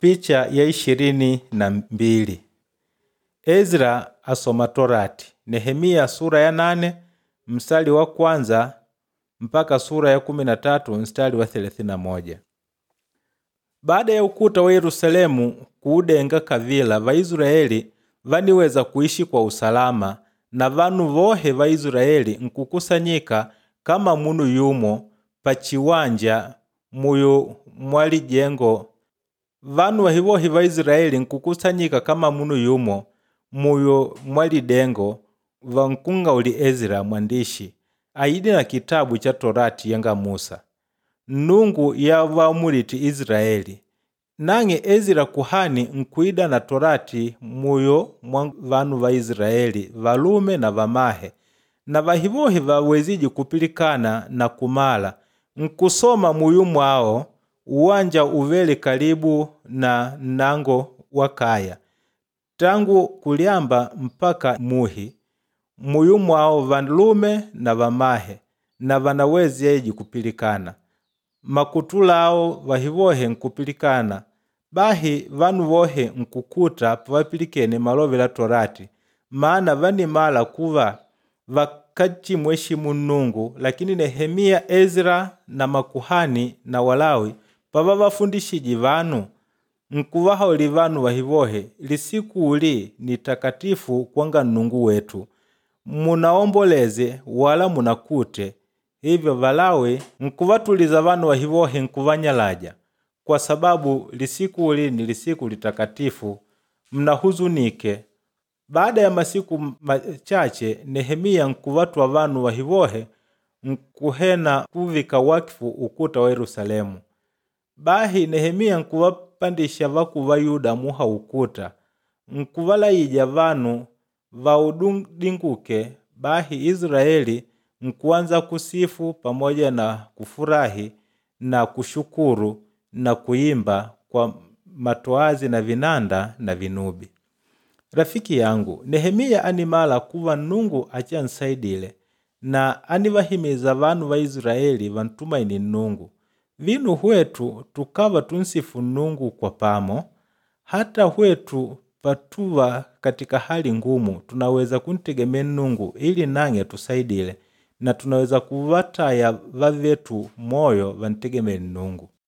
Picha ya 22. Ezra asoma Torati. Nehemia sura ya 8 mstari wa kwanza mpaka sura ya 13 mstari wa 31. Baada ya ukuta wa Yerusalemu kuudenga kavila, Vaisraeli vaniweza kuishi kwa usalama, na vanu vohe va Israeli nkukusanyika kama munu yumo pa chiwanja muyo mwali jengo. Vanu wahivohi va Israeli nkukusanyika kama munu yumo muyo mwali dengo vankunga uli Ezra mwandishi aidi na kitabu cha Torati yanga Musa, Nungu ya vaamuliti Israeli. Nange Ezra kuhani nkuida na Torati muyo mwa vanu va Israeli, valume na vamahe, na vahivohi vaweziji kupilikana na kumala nkusoma muyu mwao uwanja uveli karibu na nango wakaya, tangu kuliamba mpaka muhi. Muyu mwao valume na vamahe na vanawezeji kupilikana, makutulao vahivohe nkupilikana. Bahi vanu vohe nkukuta pavapilikene malovi la Torati, maana vanimala kuva vakachimweshimu Nungu. Lakini Nehemia, Ezra na makuhani na Walawi pava vafundishiji vanu, nkuvaha uli vanu vahivohe lisiku uli ni takatifu kwanga Nungu wetu, munaomboleze wala munakute. Hivyo Valawi nkuvatuliza vanu vahivohe nkuvanyalaja, kwa sababu lisiku uli ni lisiku litakatifu, mnahuzunike. Baada ya masiku machache, Nehemia nkuvatwa vanu vahivohe nkuhena kuvika wakifu ukuta wa Yerusalemu. Bahi Nehemia nkuvapandisha vaku va Yuda muha ukuta, nkuvalaija vanu vaudinguke. Bahi Israeli nkuanza kusifu pamoja na kufurahi na kushukuru na kuimba kwa matoazi na vinanda na vinubi. Rafiki yangu, Nehemia animala kuva Nungu achansaidile na anivahimiza vanu va Israeli vantumaini Nungu. Vinu hwetu tukava tunsifu Nungu kwa pamo, hata hwetu patuva katika hali ngumu tunaweza kuntegemea Nungu ili nange tusaidile, na tunaweza kuvataya vavetu moyo vantegemea Nungu.